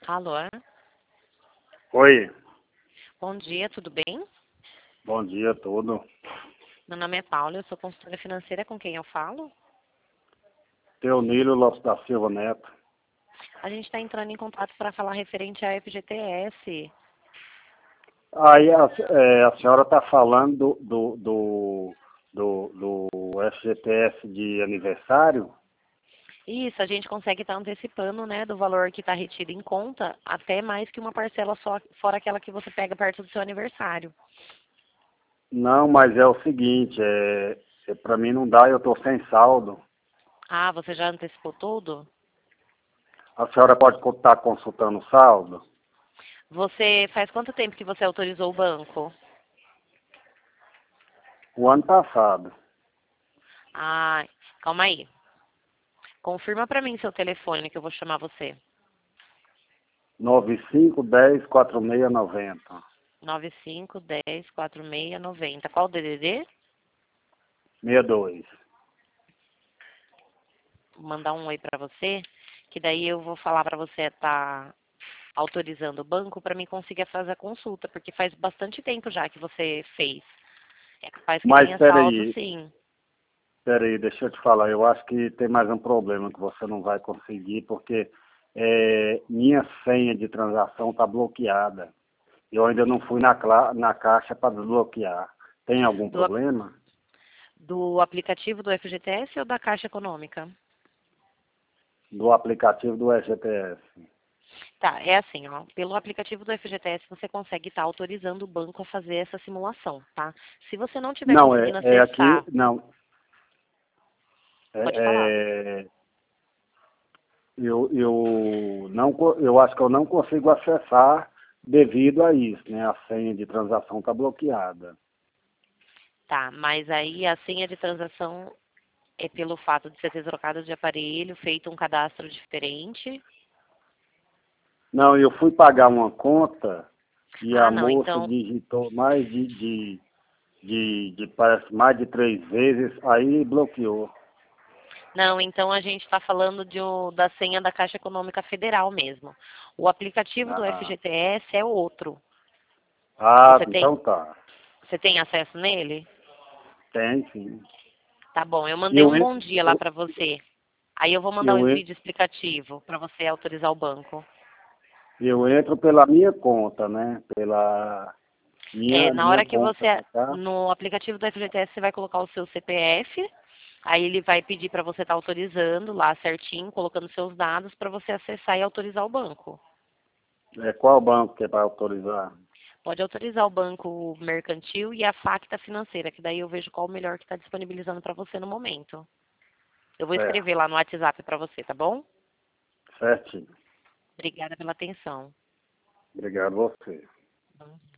Alô? Oi, Bom dia, tudo bem? bom dia, tudo. Meu nome é Paula, eu sou consultora financeira com quem eu falo. Teonilo Lopes da Silva Neto. A gente está entrando em contato para falar referente à FGTS. Aí a senhora está falando do FGTS de aniversário? Isso, a gente consegue estar antecipando, né, do valor que está retido em conta, até mais que uma parcela só, fora aquela que você pega perto do seu aniversário. Não, mas é o seguinte, para mim não dá, eu estou sem saldo. Ah, você já antecipou tudo? A senhora pode estar consultando o saldo? Você faz quanto tempo que você autorizou o banco? O ano passado. Ah, calma aí. Confirma para mim seu telefone que eu vou chamar você. 9510-4690. 9510 4690. Qual o DDD? 62. Vou mandar um oi para você, que daí eu vou falar para você estar autorizando o banco para mim conseguir fazer a consulta, porque faz bastante tempo já que você fez. É capaz que Mas tenha saldo, sim. peraí, deixa eu te falar, eu acho que tem mais um problema que você não vai conseguir, porque minha senha de transação está bloqueada. Eu ainda não fui na caixa para desbloquear. Tem algum Do, problema? do aplicativo do FGTS ou da Caixa Econômica? Do aplicativo do FGTS. Tá, é assim, ó. Pelo aplicativo do FGTS você consegue estar autorizando o banco a fazer essa simulação, tá? Se você não estiver Não, conseguindo é aqui, acessar, não, pode falar. é, é, eu não, eu acho que eu não consigo acessar devido a isso, né? A senha de transação está bloqueada. Tá, mas aí a senha de transação é pelo fato de você ter trocado de aparelho, feito um cadastro diferente. Não, eu fui pagar uma conta e Ah, a não, moça então. digitou mais parece mais de 3 vezes, aí bloqueou. Não, então a gente está falando da senha da Caixa Econômica Federal mesmo. O aplicativo do Ah, FGTS é outro. ah, Você tem, então tá. você tem acesso nele? Tem sim. Tá bom, eu E mandei Eu, um en- bom dia lá eu, para você. Aí eu vou mandar um eu, en- vídeo explicativo para você autorizar o banco. eu entro pela minha conta, né? Pela É, na minha hora que conta você, da Caixa. no aplicativo do FGTS, você vai colocar o seu CPF, aí ele vai pedir para você estar autorizando lá certinho, colocando seus dados para você acessar e autorizar o banco. Qual banco que é para autorizar? Pode autorizar o banco mercantil e a Facta financeira, que daí eu vejo qual o melhor que está disponibilizando para você no momento. Eu vou Certo, escrever lá no WhatsApp para você, tá bom? certinho. Obrigada pela atenção. Obrigado a você. Bom dia.